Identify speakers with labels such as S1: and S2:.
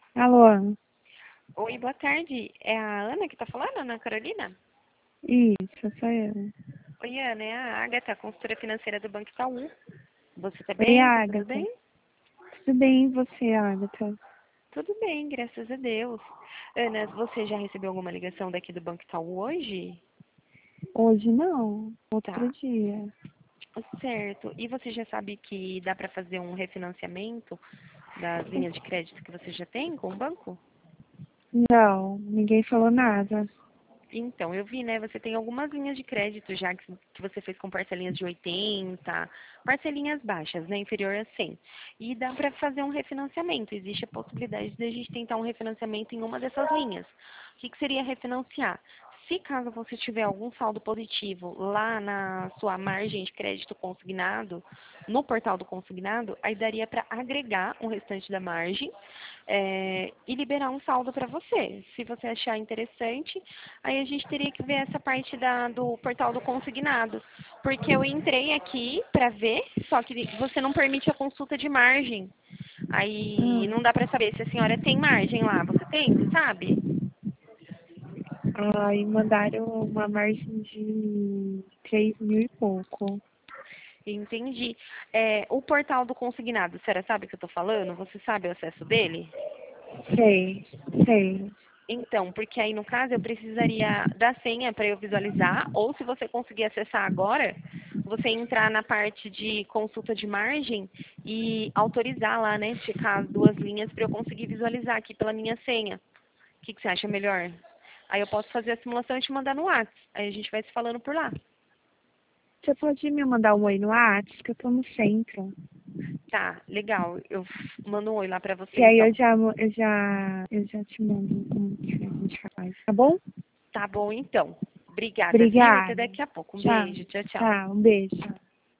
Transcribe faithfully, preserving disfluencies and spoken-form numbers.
S1: Alô?
S2: Oi, boa tarde. É a Ana que tá falando, Ana Carolina?
S1: Isso, sou eu.
S2: Oi, Ana, é a Agatha, consultora financeira do Banco Itaú. Você tá
S1: Oi,
S2: bem? Tá tudo
S1: Agatha.
S2: bem?
S1: Tudo bem e você, Agatha?
S2: Tudo bem, graças a Deus. Ana, você já recebeu alguma ligação daqui do Banco Itaú hoje?
S1: Hoje não, outro
S2: Tá,
S1: dia.
S2: certo. E você já sabe que dá para fazer um refinanciamento das linhas de crédito que você já tem com o banco?
S1: Não, ninguém falou nada.
S2: Então, eu vi, né? Você tem algumas linhas de crédito já que, que você fez com parcelinhas de oitenta, parcelinhas baixas, né? Inferior a cem. E dá para fazer um refinanciamento. Existe a possibilidade de a gente tentar um refinanciamento em uma dessas linhas. O que, que seria refinanciar? Se caso você tiver algum saldo positivo lá na sua margem de crédito consignado, no portal do consignado, aí daria para agregar o restante da margem é, e liberar um saldo para você. Se você achar interessante, aí a gente teria que ver essa parte da, do portal do consignado. Porque eu entrei aqui para ver, só que você não permite a consulta de margem. Aí
S1: Hum.
S2: não dá para saber se a senhora tem margem lá. Você tem, você sabe?
S1: Aí mandaram uma margem de três mil e pouco.
S2: Entendi. É, o portal do consignado, a senhora sabe o que eu estou falando? Você sabe o acesso dele?
S1: Sei, sei.
S2: Então, porque aí no caso eu precisaria da senha para eu visualizar, ou se você conseguir acessar agora, você entrar na parte de consulta de margem e autorizar lá, né, checar as duas linhas para eu conseguir visualizar aqui pela minha senha. O que, que você acha melhor? Aí eu posso fazer a simulação e te mandar no WhatsApp. Aí a gente vai se falando por lá.
S1: Você pode me mandar um oi no WhatsApp, que eu tô no centro.
S2: Tá, legal. Eu mando um oi lá para você
S1: E aí eu
S2: então.
S1: já, eu já, eu já te mando como que a gente faz, tá bom?
S2: Tá bom então. Obrigada, viu? Até
S1: Obrigada.
S2: daqui a pouco. Um
S1: Tchau.
S2: beijo. Tchau, tchau.
S1: Tchau, um beijo.